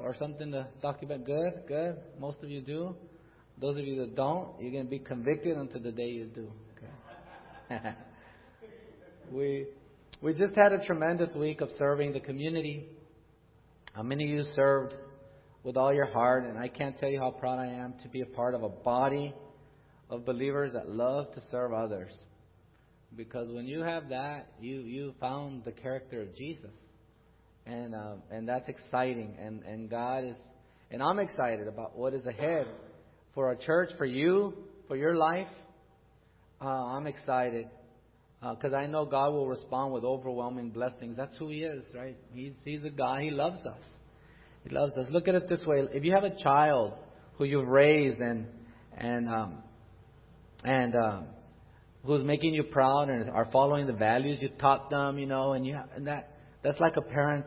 or something to talk about? Good, good. Most of you do. Those of you that don't, you're going to be convicted until the day you do. Okay. We just had a tremendous week of serving the community. Many of you served with all your heart, and I can't tell you how proud I am to be a part of a body of believers that love to serve others. Because when you have that, you found the character of Jesus, and that's exciting. And God is, and I'm excited about what is ahead for our church, for you, for your life. I'm excited because I know God will respond with overwhelming blessings. That's who He is, right? He's a God. He loves us. He loves us. Look at it this way: if you have a child who you've raised and who's making you proud and are following the values you taught them, and that's like a parent's,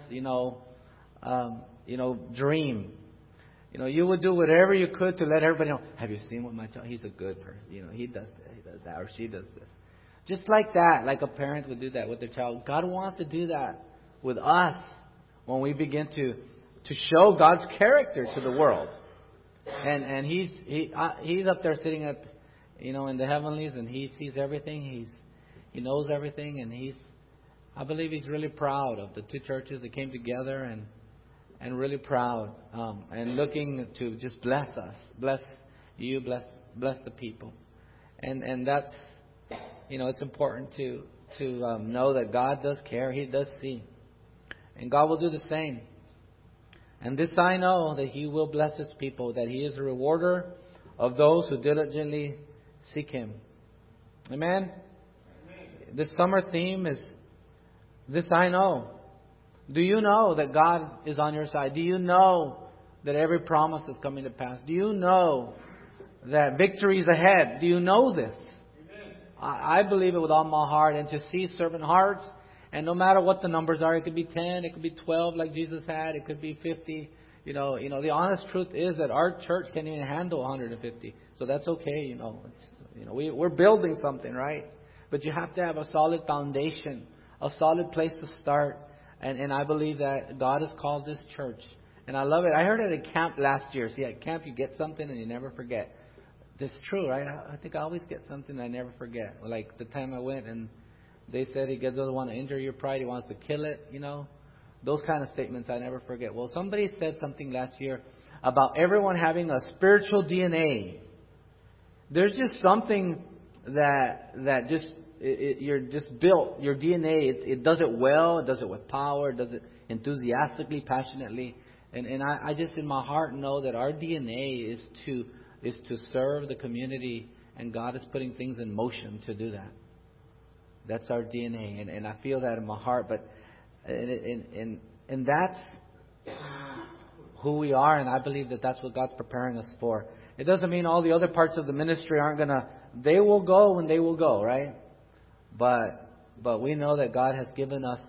dream. You would do whatever you could to let everybody know. Have you seen what my child? He's a good person. He does that, or she does this. Just like that, like a parent would do that with their child. God wants to do that with us when we begin to show God's character to the world. And he's up there sitting at, in the heavenlies, and He sees everything. He knows everything, and I believe He's really proud of the two churches that came together, and really proud, and looking to just bless us, bless you, bless the people, and that's, it's important to know that God does care, He does see, and God will do the same. And this I know, that He will bless His people, that He is a rewarder of those who diligently seek Him. Amen? This summer theme is, this I know. Do you know that God is on your side? Do you know that every promise is coming to pass? Do you know that victory is ahead? Do you know this? I believe it with all my heart. And to see servant hearts, and no matter what the numbers are, it could be 10, it could be 12 like Jesus had, it could be 50. The honest truth is that our church can't even handle 150. So that's okay, we're building something, right? But you have to have a solid foundation, a solid place to start. And I believe that God has called this church. And I love it. I heard it at camp last year. See, at camp you get something and you never forget. That's true, right? I think I always get something I never forget. Like the time I went and they said He doesn't want to injure your pride. He wants to kill it, Those kind of statements I never forget. Well, somebody said something last year about everyone having a spiritual DNA. There's just something that just you're just built. Your DNA, it does it well. It does it with power. It does it enthusiastically, passionately. And I just in my heart know that our DNA is to serve the community, and God is putting things in motion to do that. That's our DNA, and I feel that in my heart. But and that's who we are, and I believe that that's what God's preparing us for. It doesn't mean all the other parts of the ministry aren't gonna. They will go when they will go, right? But we know that God has given us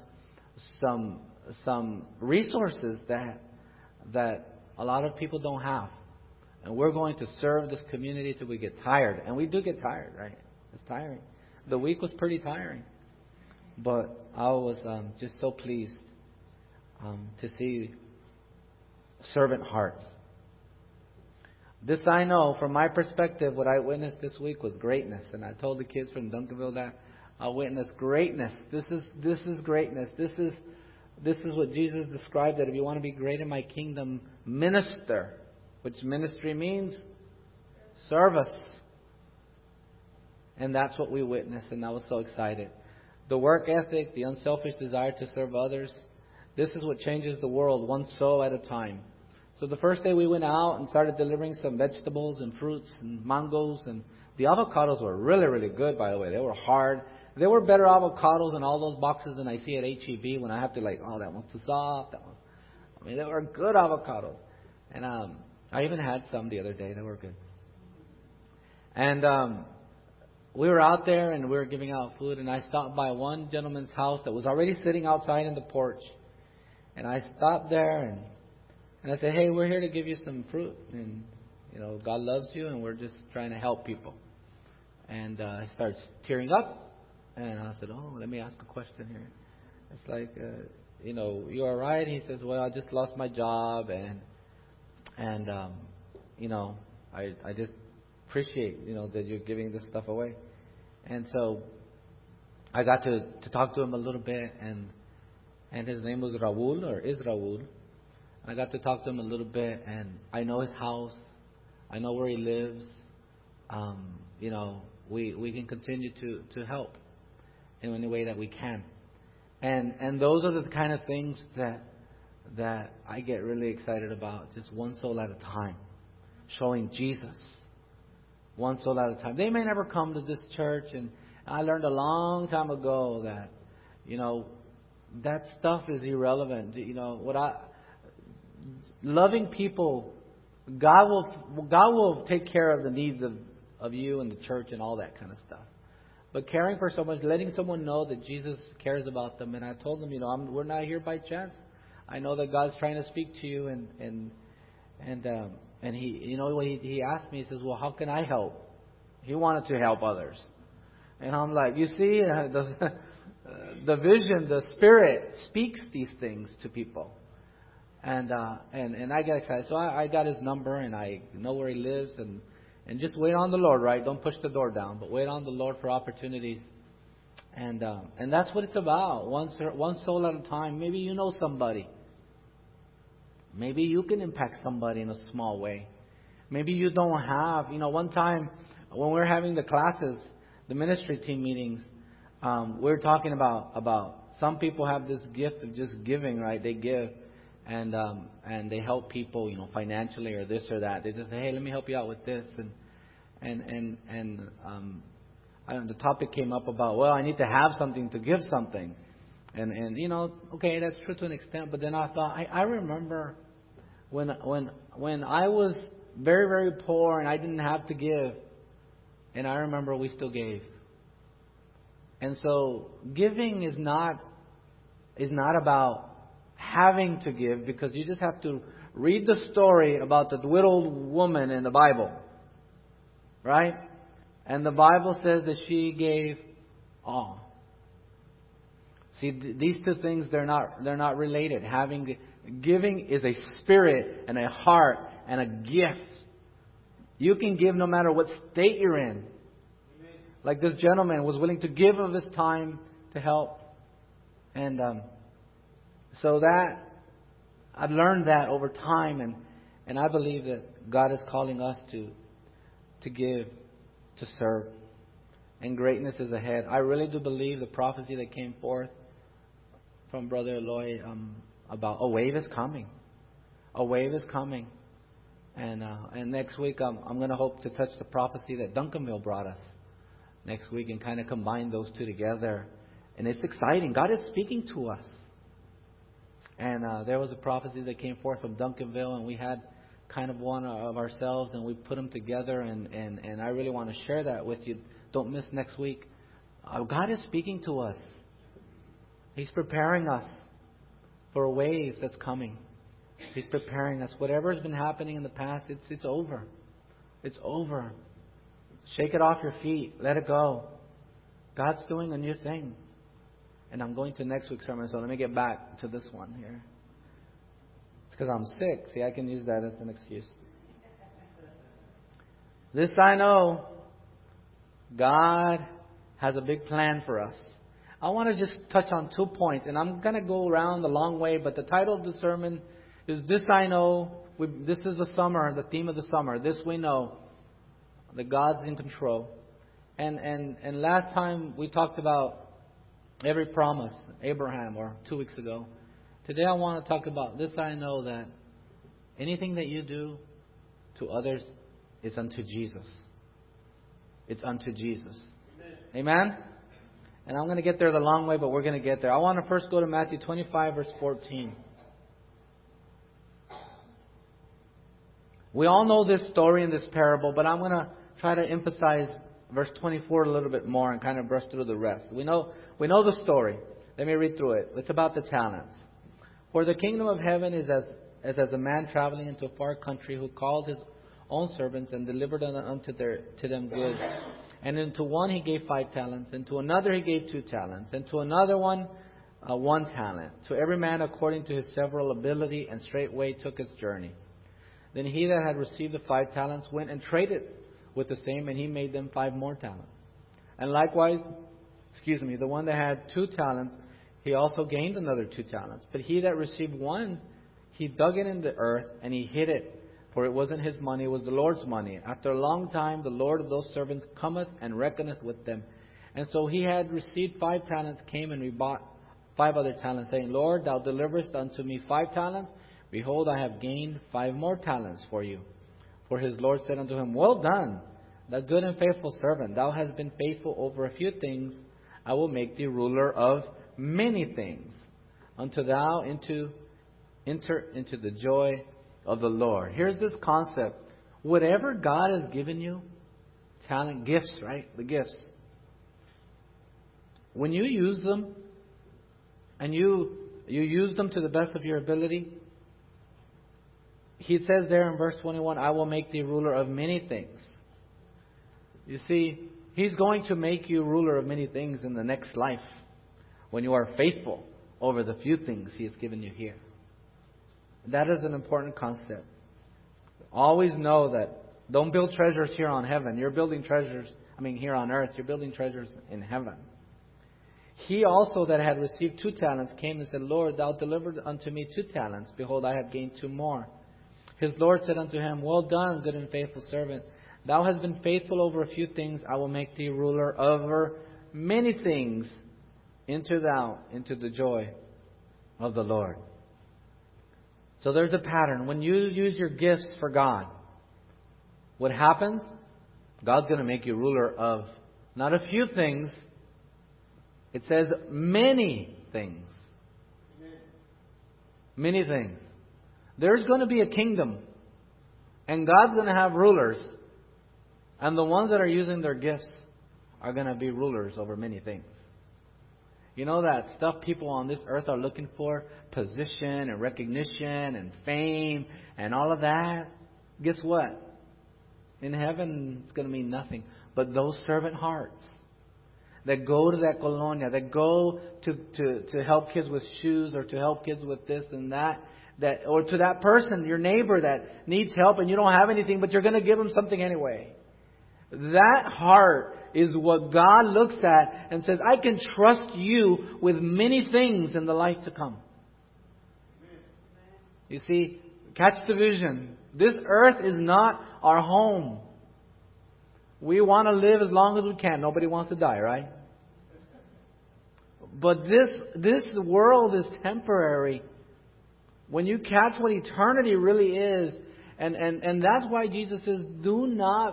some resources that a lot of people don't have, and we're going to serve this community till we get tired, and we do get tired, right? It's tiring. The week was pretty tiring, but I was just so pleased to see servant hearts. This I know, from my perspective, what I witnessed this week was greatness, and I told the kids from Duncanville that I witnessed greatness. This is greatness. This is what Jesus described, that if you want to be great in my kingdom, minister, which ministry means service. And that's what we witnessed, and I was so excited. The work ethic, the unselfish desire to serve others, this is what changes the world, one soul at a time. So the first day we went out and started delivering some vegetables and fruits and mangoes, and the avocados were really, really good, by the way. They were hard. They were better avocados in all those boxes than I see at H-E-B when I have to that one's too soft, that one. They were good avocados. And I even had some the other day. They were good. And we were out there and we were giving out food, and I stopped by one gentleman's house that was already sitting outside in the porch. And I stopped there and I said, hey, we're here to give you some fruit. And, God loves you, and we're just trying to help people. And he starts tearing up. And I said, let me ask a question here. It's like, you all right? He says, well, I just lost my job, and And, I just appreciate, that you're giving this stuff away. And so I got to talk to him a little bit, and his name was Raul, or is Raul. I got to talk to him a little bit, and I know his house. I know where he lives. We can continue to help in any way that we can. And those are the kind of things that I get really excited about, just one soul at a time, showing Jesus, one soul at a time. They may never come to this church, and I learned a long time ago that, that stuff is irrelevant. Loving people, God will take care of the needs of you and the church and all that kind of stuff. But caring for someone, letting someone know that Jesus cares about them. And I told them, we're not here by chance. I know that God's trying to speak to you, and he asked me. He says, "Well, how can I help?" He wanted to help others, and I'm like, you see, the vision, the Spirit speaks these things to people, and I get excited. So I got his number, and I know where he lives, and just wait on the Lord, right? Don't push the door down, but wait on the Lord for opportunities. And that's what it's about. One soul at a time. Maybe you know somebody. Maybe you can impact somebody in a small way. Maybe you don't have. One time when we were having the classes, the ministry team meetings, we were talking about some people have this gift of just giving, right? They give, and they help people, financially or this or that. They just say, "Hey, let me help you out with this," and the topic came up about, well, I need to have something to give something. And okay, that's true to an extent. But then I thought, I remember when I was very, very poor and I didn't have to give. And I remember we still gave. And so giving is not about having to give, because you just have to read the story about the widowed woman in the Bible. Right? And the Bible says that she gave all. See, these two things, they're not related. Giving is a spirit and a heart and a gift. You can give no matter what state you're in. Like this gentleman was willing to give of his time to help. And so that I've learned that over time, and I believe that God is calling us to give, to serve. And greatness is ahead. I really do believe the prophecy that came forth from Brother Eloy about a wave is coming. A wave is coming. And next week I'm going to hope to touch the prophecy that Duncanville brought us next week and kind of combine those two together. And it's exciting. God is speaking to us. And there was a prophecy that came forth from Duncanville, and we had kind of one of ourselves, and we put them together. And I really want to share that with you. Don't miss next week. God is speaking to us. He's preparing us for a wave that's coming. He's preparing us. Whatever's been happening in the past, it's over. It's over. Shake it off your feet. Let it go. God's doing a new thing. And I'm going to next week's sermon, so let me get back to this one here. It's because I'm sick. See, I can use that as an excuse. This I know. God has a big plan for us. I want to just touch on 2 points, and I'm going to go around the long way, but the title of the sermon is This I Know. This is the summer, the theme of the summer. This we know, that God's in control. And last time we talked about every promise, Abraham, or 2 weeks ago. Today I want to talk about this I know, that anything that you do to others is unto Jesus. It's unto Jesus. Amen? And I'm going to get there the long way, but we're going to get there. I want to first go to Matthew 25, verse 14. We all know this story and this parable, but I'm going to try to emphasize verse 24 a little bit more and kind of brush through the rest. We know the story. Let me read through it. It's about the talents. For the kingdom of heaven is as a man traveling into a far country, who called his own servants and delivered unto them goods. And unto one he gave 5 talents, and to another he gave 2 talents, and to another 1 talent. To every man according to his several ability, and straightway took his journey. Then he that had received the 5 talents went and traded with the same, and he made them 5 more talents. And likewise, the one that had 2 talents, he also gained another 2 talents. But he that received 1, he dug it in the earth, and he hid it. For it wasn't his money, it was the Lord's money. After a long time, the Lord of those servants cometh and reckoneth with them. And so he had received 5 talents, came and rebought 5 other talents, saying, Lord, thou deliverest unto me 5 talents. Behold, I have gained 5 more talents for you. For his Lord said unto him, Well done, thou good and faithful servant. Thou hast been faithful over a few things. I will make thee ruler of many things. Until thou enter into the joy of the Lord. Here's this concept. Whatever God has given you, talent, gifts, right? The gifts. When you use them, and you use them to the best of your ability, he says there in verse 21, I will make thee ruler of many things. You see, he's going to make you ruler of many things in the next life when you are faithful over the few things he has given you here. That is an important concept. Always know that don't build treasures here on heaven. You're building treasures, here on earth. You're building treasures in heaven. He also that had received 2 talents came and said, Lord, thou delivered unto me 2 talents. Behold, I have gained 2 more. His Lord said unto him, Well done, good and faithful servant. Thou hast been faithful over a few things. I will make thee ruler over many things. Enter thou into the joy of the Lord. So there's a pattern. When you use your gifts for God, what happens? God's going to make you ruler of not a few things. It says many things. Many things. There's going to be a kingdom. And God's going to have rulers. And the ones that are using their gifts are going to be rulers over many things. You know that stuff people on this earth are looking for? Position and recognition and fame and all of that. Guess what? In heaven, it's going to mean nothing. But those servant hearts that go to that colonia, that go to help kids with shoes or to help kids with this and that, or to that person, your neighbor that needs help and you don't have anything, but you're going to give them something anyway. That heart is what God looks at and says, I can trust you with many things in the life to come. You see, catch the vision. This earth is not our home. We want to live as long as we can. Nobody wants to die, right? But this world is temporary. When you catch what eternity really is, and that's why Jesus says, do not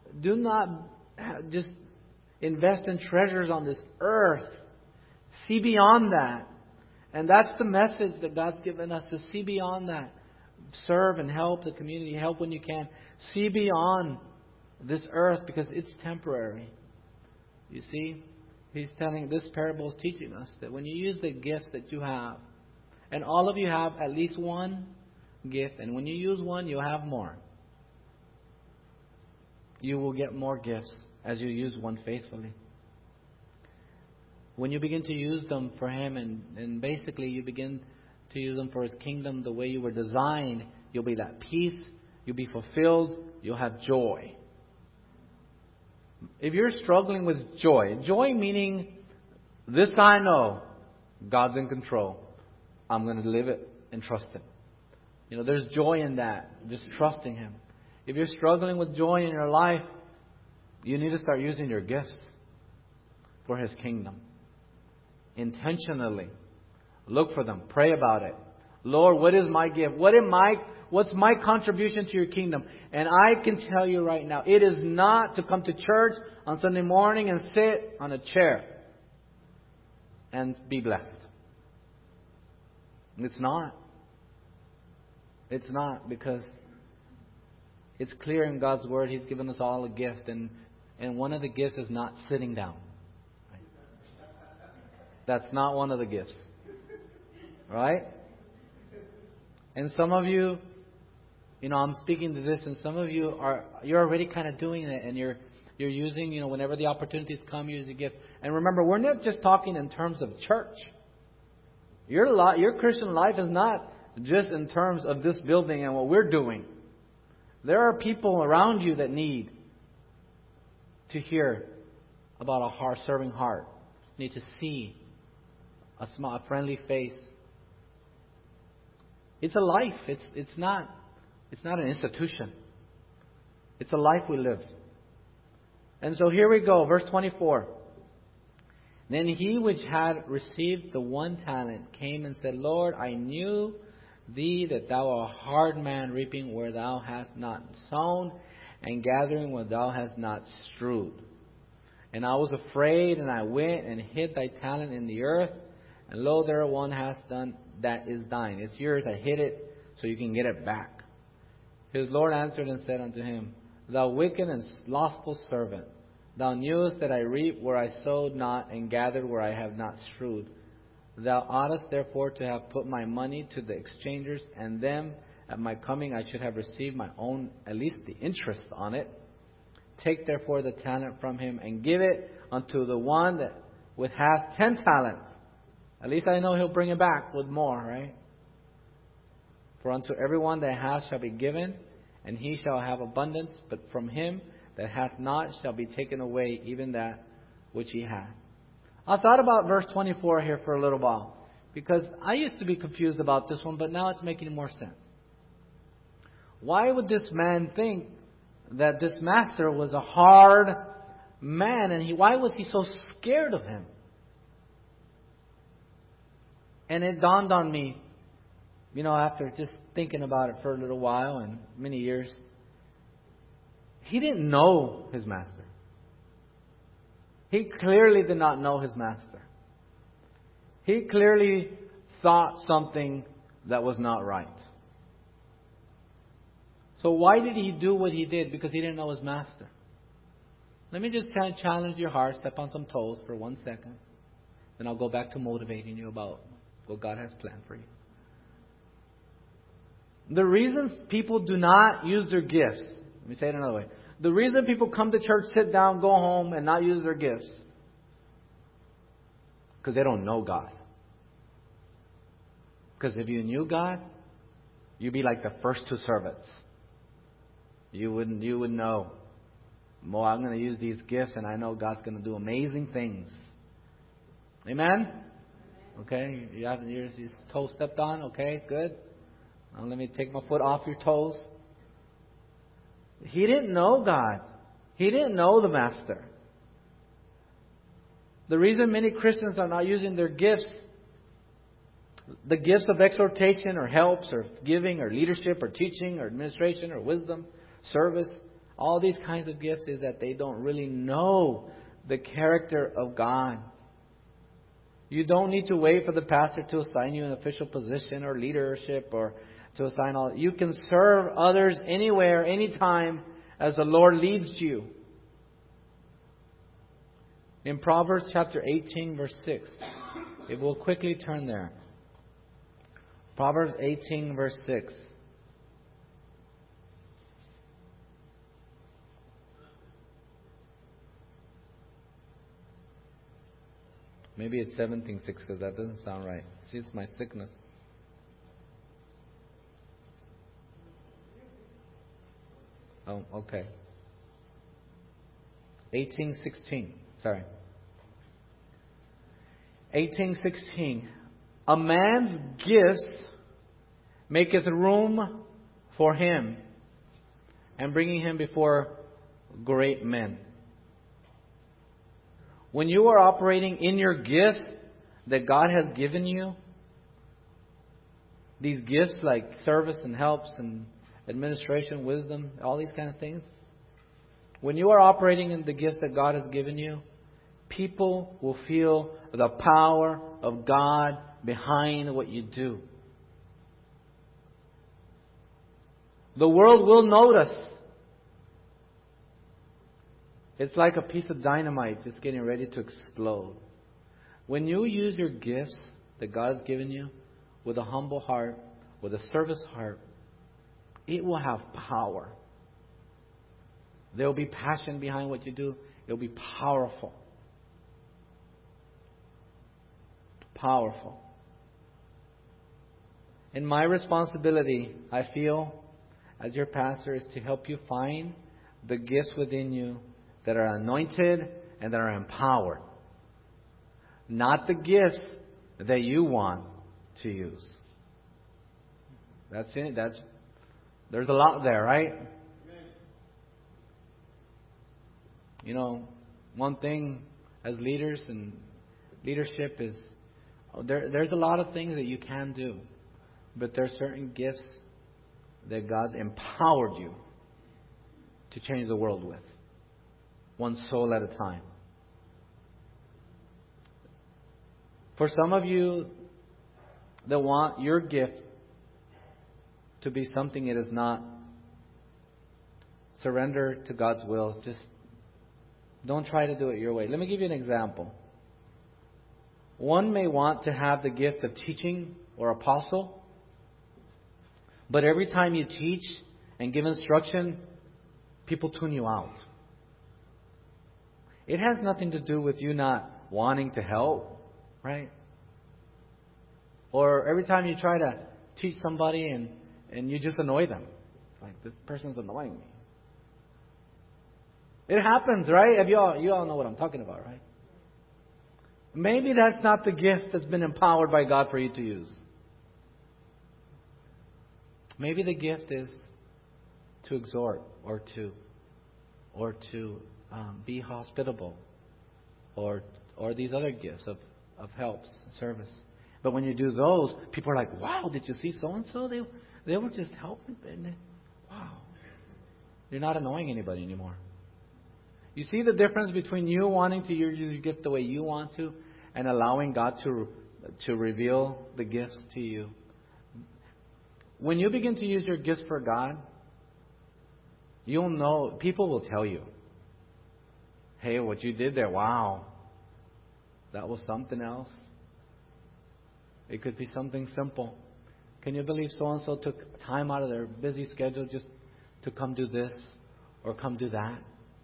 just invest in treasures on this earth. See beyond that. And that's the message that God's given us, to see beyond that. Serve and help the community. Help when you can. See beyond this earth because it's temporary. You see, this parable is teaching us that when you use the gifts that you have, and all of you have at least one gift, and when you use one, you'll have more. You will get more gifts as you use one faithfully. When you begin to use them for Him, and basically you begin to use them for His kingdom the way you were designed, you'll be at peace, you'll be fulfilled, you'll have joy. If you're struggling with joy meaning, this I know, God's in control. I'm going to live it and trust Him. There's joy in that, just trusting Him. If you're struggling with joy in your life, you need to start using your gifts for His kingdom. Intentionally. Look for them. Pray about it. Lord, what is my gift? What's my contribution to your kingdom? And I can tell you right now, it is not to come to church on Sunday morning and sit on a chair and be blessed. It's not. It's not, because it's clear in God's Word He's given us all a gift, and one of the gifts is not sitting down. Right? That's not one of the gifts. Right? And some of you, I'm speaking to this, and some of you you're already kind of doing it, and you're using, whenever the opportunities come, you use a gift. And remember, we're not just talking in terms of church. Your Christian life is not just in terms of this building and what we're doing. There are people around you that need to hear about a heart, serving heart. Need to see a smile, a friendly face. It's a life. It's not an institution. It's a life we live. And so here we go, verse 24. Then he which had received the 1 talent came and said, Lord, I knew thee that thou art a hard man, reaping where thou hast not sown, and gathering where thou hast not strewed. And I was afraid, and I went and hid thy talent in the earth. And lo, there one hast done that is thine. It's yours. I hid it so you can get it back. His Lord answered and said unto him, Thou wicked and slothful servant, thou knewest that I reap where I sowed not, and gathered where I have not strewed. Thou oughtest therefore to have put my money to the exchangers, and them at my coming I should have received my own, at least the interest on it. Take therefore the talent from him, and give it unto the one that with hath 10 talents. At least I know he'll bring it back with more, right? For unto everyone that hath shall be given, and he shall have abundance. But from him that hath not shall be taken away even that which he hath. I thought about verse 24 here for a little while, because I used to be confused about this one, but now it's making more sense. Why would this man think that this master was a hard man, and why was he so scared of him? And it dawned on me, after just thinking about it for a little while and many years, he didn't know his master. He clearly did not know his master. He clearly thought something that was not right. So why did he do what he did? Because he didn't know his master. Let me just challenge your heart, step on some toes for 1 second. Then I'll go back to motivating you about what God has planned for you. The reasons people do not use their gifts. Let me say it another way. The reason people come to church, sit down, go home, and not use their gifts, because they don't know God. Because if you knew God, you'd be like the first 2 servants. You would know. Well, I'm going to use these gifts, and I know God's going to do amazing things. Amen? Okay, you have your toes stepped on. Okay, good. Now let me take my foot off your toes. He didn't know God. He didn't know the Master. The reason many Christians are not using their gifts, the gifts of exhortation or helps or giving or leadership or teaching or administration or wisdom, service, all these kinds of gifts, is that they don't really know the character of God. You don't need to wait for the pastor to assign you an official position or leadership or to assign all. You can serve others anywhere, anytime, as the Lord leads you. In Proverbs chapter 18, verse 6, it will quickly turn there. Proverbs 18, verse 6. Maybe it's 17:6, because that doesn't sound right. See, it's my sickness. Oh, okay. 18:16. Sorry. 18:16. A man's gifts maketh room for him, and bringing him before great men. When you are operating in your gifts that God has given you, these gifts like service and helps and administration, wisdom, all these kind of things, when you are operating in the gifts that God has given you, people will feel the power of God behind what you do. The world will notice. It's like a piece of dynamite just getting ready to explode. When you use your gifts that God has given you with a humble heart, with a service heart, it will have power. There will be passion behind what you do. It will be powerful. Powerful. And my responsibility, I feel, as your pastor is to help you find the gifts within you that are anointed and that are empowered. Not the gifts that you want to use. That's it. There's a lot there, right? You know, one thing as leaders and leadership is there's a lot of things that you can do, but there are certain gifts that God's empowered you to change the world with, one soul at a time. For some of you that want your gift to be something it is not, surrender to God's will. Just don't try to do it your way. Let me give you an example. One may want to have the gift of teaching or apostle, but every time you teach and give instruction, people tune you out. It has nothing to do with you not wanting to help, right? Or every time you try to teach somebody and you just annoy them. Like, this person's annoying me. It happens, right? You all know what I'm talking about, right? Maybe that's not the gift that's been empowered by God for you to use. Maybe the gift is to exhort or to be hospitable or these other gifts of helps, service. But when you do those, people are like, wow, did you see so-and-so? They were just helping. Wow. You're not annoying anybody anymore. You see the difference between you wanting to use your gift the way you want to and allowing God to reveal the gifts to you. When you begin to use your gifts for God, you'll know, people will tell you, hey, what you did there, wow, that was something else. It could be something simple. Can you believe so-and-so took time out of their busy schedule just to come do this or come do that?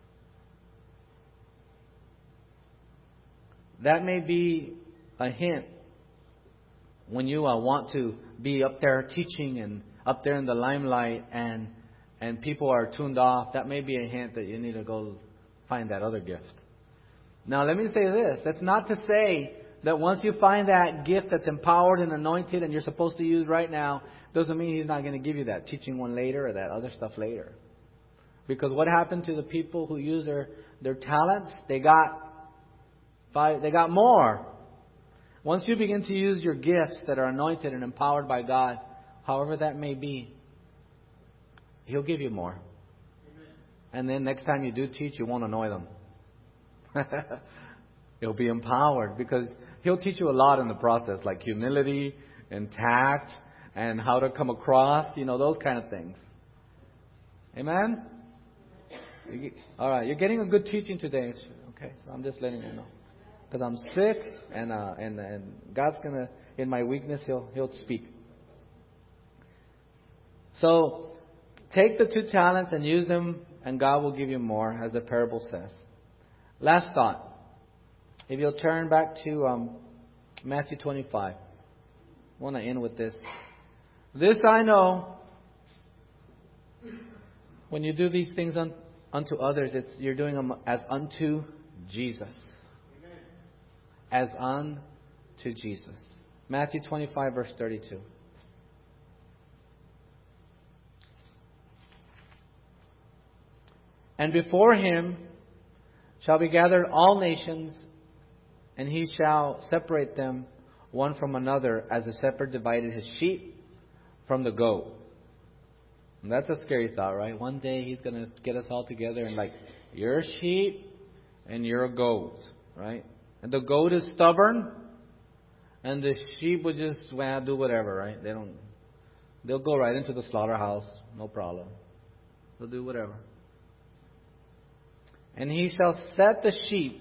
That may be a hint when you want to be up there teaching and up there in the limelight and people are tuned off. That may be a hint that you need to go find that other gift. Now, let me say this. That's not to say that once you find that gift that's empowered and anointed and you're supposed to use right now, doesn't mean He's not going to give you that teaching one later or that other stuff later. Because what happened to the people who use their talents? They got more. Once you begin to use your gifts that are anointed and empowered by God, however that may be, He'll give you more. Amen. And then next time you do teach, you won't annoy them. You'll be empowered because He'll teach you a lot in the process, like humility and tact and how to come across, those kind of things. Amen? All right, you're getting a good teaching today. Okay, so I'm just letting you know. Because I'm sick, and God's gonna, in my weakness, He'll speak. So, take the 2 talents and use them, and God will give you more, as the parable says. Last thought. If you'll turn back to Matthew 25. I want to end with this. This I know. When you do these things unto others, you're doing them as unto Jesus. As unto Jesus. Matthew 25, verse 32. And before Him shall be gathered all nations, and He shall separate them one from another, as the shepherd divided his sheep from the goat. And that's a scary thought, right? One day He's going to get us all together and you're a sheep and you're a goat, right? And the goat is stubborn, and the sheep would just do whatever, right? They'll go right into the slaughterhouse, no problem. They'll do whatever. And He shall set the sheep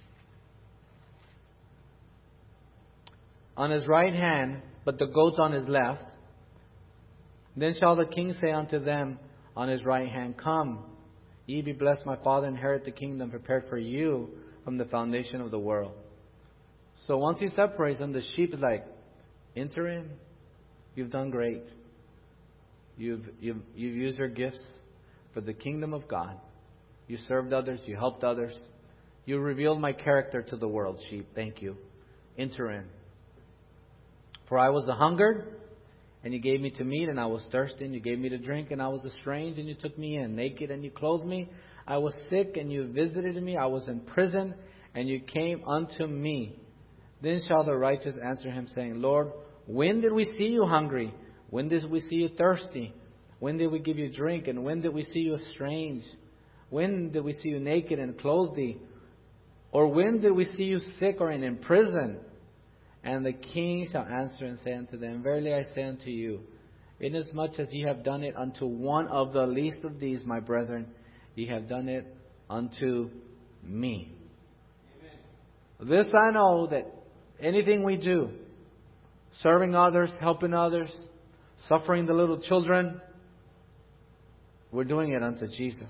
on His right hand, but the goats on His left. Then shall the King say unto them on His right hand, Come, ye be blessed, my Father, inherit the kingdom prepared for you from the foundation of the world. So once He separates them, the sheep is like, enter in. You've done great. You've used your gifts for the kingdom of God. You served others. You helped others. You revealed my character to the world, sheep. Thank you. Enter in. For I was a hungered, and you gave me to meat, and I was thirsty, and you gave me to drink, and I was a strange, and you took me in. Naked, and you clothed me. I was sick, and you visited me. I was in prison, and you came unto me. Then shall the righteous answer him, saying, Lord, when did we see you hungry? When did we see you thirsty? When did we give you drink? And when did we see you strange? When did we see you naked and clothe thee? Or when did we see you sick or in prison? And the king shall answer and say unto them, Verily I say unto you, inasmuch as ye have done it unto one of the least of these, my brethren, ye have done it unto me. Amen. This I know, that anything we do, serving others, helping others, suffering the little children, we're doing it unto Jesus.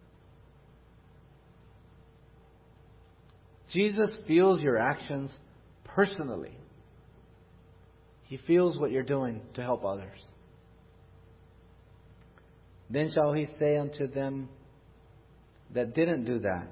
Jesus feels your actions personally. He feels what you're doing to help others. Then shall he say unto them that didn't do that.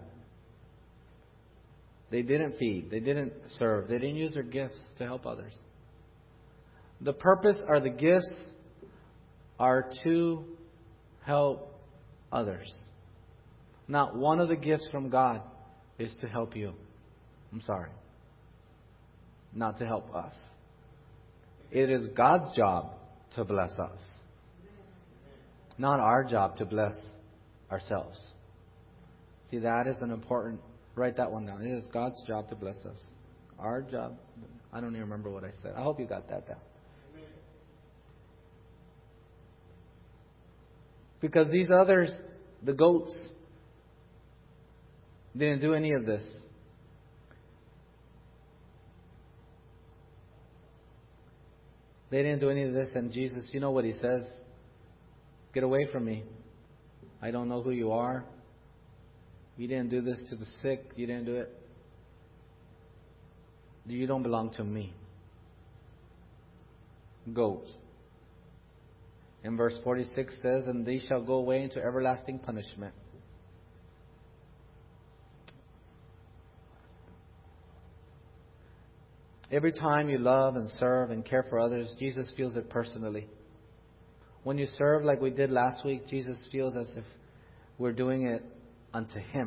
They didn't feed. They didn't serve. They didn't use their gifts to help others. The purpose or the gifts are to help others. Not one of the gifts from God is to help you. I'm sorry. Not to help us. It is God's job to bless us. Not our job to bless ourselves. See, that is an important... Write that one down. It is God's job to bless us. Our job... I don't even remember what I said. I hope you got that down. Because these others, the goats, didn't do any of this. They didn't do any of this, and Jesus, you know what He says? Get away from me. I don't know who you are. You didn't do this to the sick. You didn't do it. You don't belong to me. Goats. And verse 46 says, and they shall go away into everlasting punishment. Every time you love and serve and care for others, Jesus feels it personally. When you serve like we did last week, Jesus feels as if we're doing it unto Him.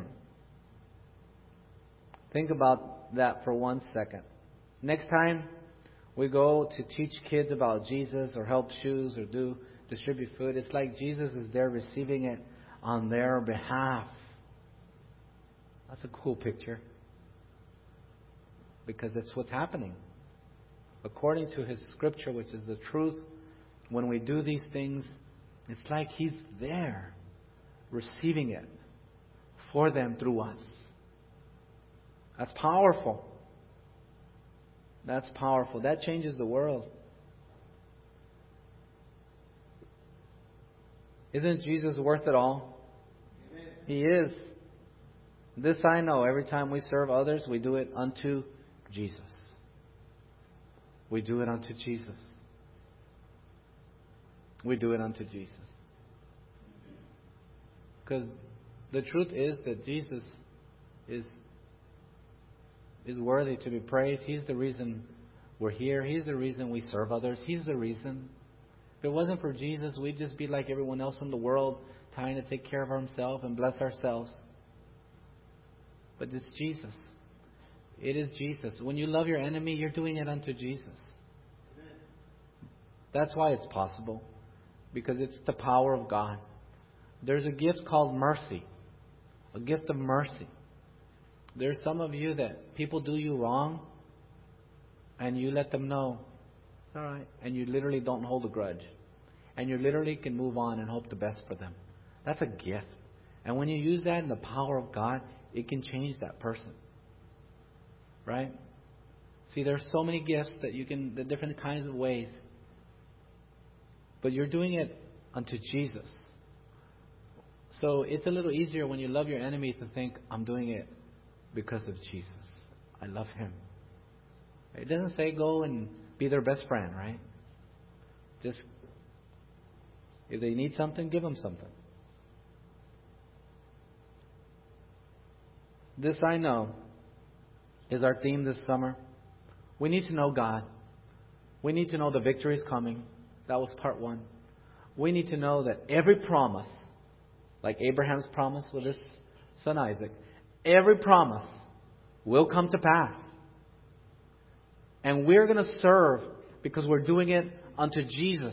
Think about that for 1 second. Next time we go to teach kids about Jesus or help shoes or distribute food, it's like Jesus is there receiving it on their behalf. That's a cool picture. Because it's what's happening. According to His Scripture, which is the truth, when we do these things, it's like He's there receiving it for them through us. That's powerful. That's powerful. That changes the world. Isn't Jesus worth it all? Amen. He is. This I know. Every time we serve others, we do it unto Jesus. We do it unto Jesus. We do it unto Jesus. Because the truth is that Jesus is worthy to be praised. He's the reason we're here. He's the reason we serve others. He's the reason. If it wasn't for Jesus, we'd just be like everyone else in the world, trying to take care of ourselves and bless ourselves. But it's Jesus. It is Jesus. When you love your enemy, you're doing it unto Jesus. That's why it's possible. Because it's the power of God. There's a gift called mercy. A gift of mercy. There's some of you that people do you wrong, and you let them know. It's all right. And you literally don't hold a grudge. And you literally can move on and hope the best for them. That's a gift. And when you use that in the power of God, it can change that person. Right? See, there's so many gifts that you can, the different kinds of ways. But you're doing it unto Jesus. So it's a little easier when you love your enemies to think, I'm doing it because of Jesus. I love Him. It doesn't say go and be their best friend, right? Just If they need something, give them something. This I know is our theme this summer. We need to know God. We need to know the victory is coming. That was part one. We need to know that every promise, like Abraham's promise with his son Isaac, every promise will come to pass. And we're going to serve because we're doing it unto Jesus.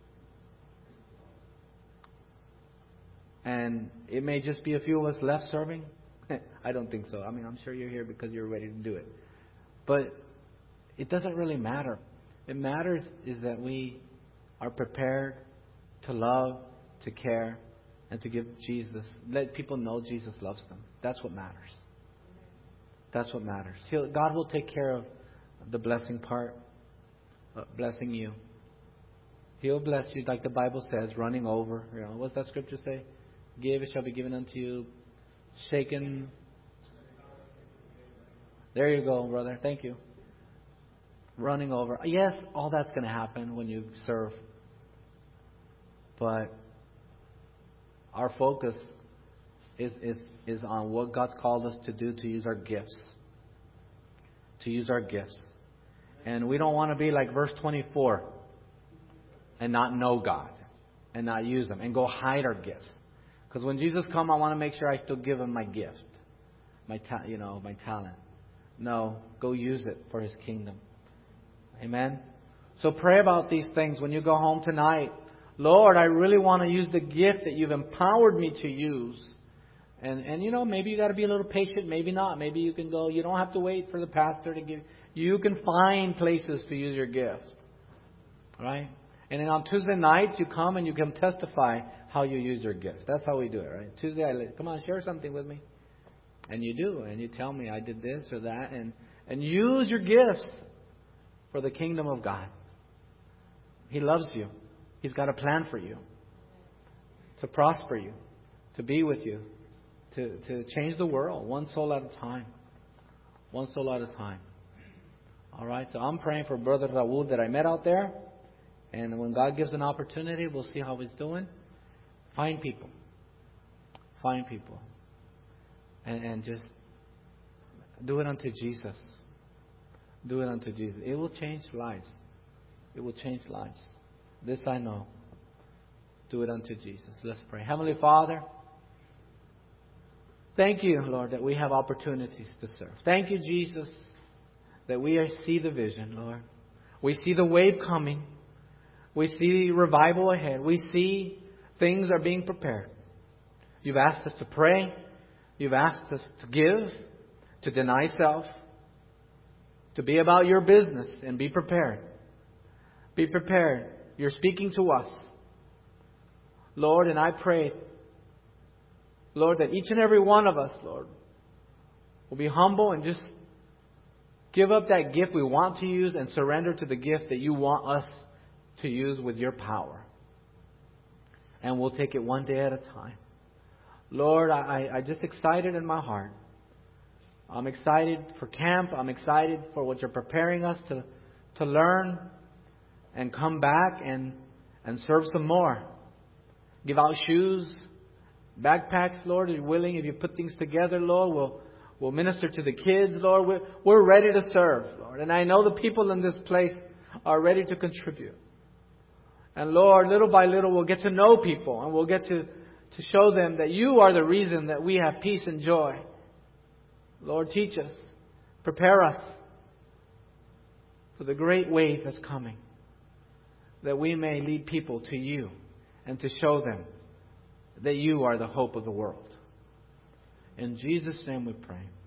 And it may just be a few of us left serving. I don't think so. I mean, I'm sure you're here because you're ready to do it. But it doesn't really matter. It matters is that we are prepared to love, to care, and to give Jesus. Let people know Jesus loves them. That's what matters. That's what matters. God will take care of the blessing part, blessing you. He'll bless you, like the Bible says, running over. You know, what's that scripture say? Give, it shall be given unto you. Shaken. There you go, brother. Thank you. Running over. Yes, all that's going to happen when you serve. But our focus is on what God's called us to do, to use our gifts. To use our gifts. And we don't want to be like verse 24 and not know God and not use them and go hide our gifts. Because when Jesus comes, I want to make sure I still give Him my gift, my talent. No, go use it for His kingdom. Amen? So pray about these things when you go home tonight. Lord, I really want to use the gift that You've empowered me to use. And you know, maybe you got to be a little patient, maybe not. Maybe you can go, you don't have to wait for the pastor to give. You can find places to use your gift. Right? And then on Tuesday nights, you come and you can testify how you use your gifts. That's how we do it, right? Tuesday, come on, share something with me. And you do. And you tell me, I did this or that. And use your gifts for the kingdom of God. He loves you. He's got a plan for you. To prosper you. To be with you. To change the world. One soul at a time. One soul at a time. All right, so I'm praying for Brother Raul that I met out there. And when God gives an opportunity, we'll see how he's doing. Find people. Find people. And just do it unto Jesus. Do it unto Jesus. It will change lives. It will change lives. This I know. Do it unto Jesus. Let's pray. Heavenly Father, thank You, Lord, that we have opportunities to serve. Thank You, Jesus, that we see the vision, Lord. We see the wave coming. We see revival ahead. We see things are being prepared. You've asked us to pray. You've asked us to give, to deny self, to be about Your business and be prepared. Be prepared. You're speaking to us. Lord, and I pray, Lord, that each and every one of us, Lord, will be humble and just give up that gift we want to use and surrender to the gift that You want us to use with Your power. And we'll take it one day at a time. Lord, I'm just excited in my heart. I'm excited for camp. I'm excited for what You're preparing us to learn and come back and serve some more. Give out shoes, backpacks, Lord, if You're willing. If You put things together, Lord, we'll minister to the kids, Lord. We're ready to serve, Lord. And I know the people in this place are ready to contribute. And Lord, little by little, we'll get to know people and we'll get to show them that You are the reason that we have peace and joy. Lord, teach us. Prepare us for the great wave that's coming. That we may lead people to You and to show them that You are the hope of the world. In Jesus' name we pray.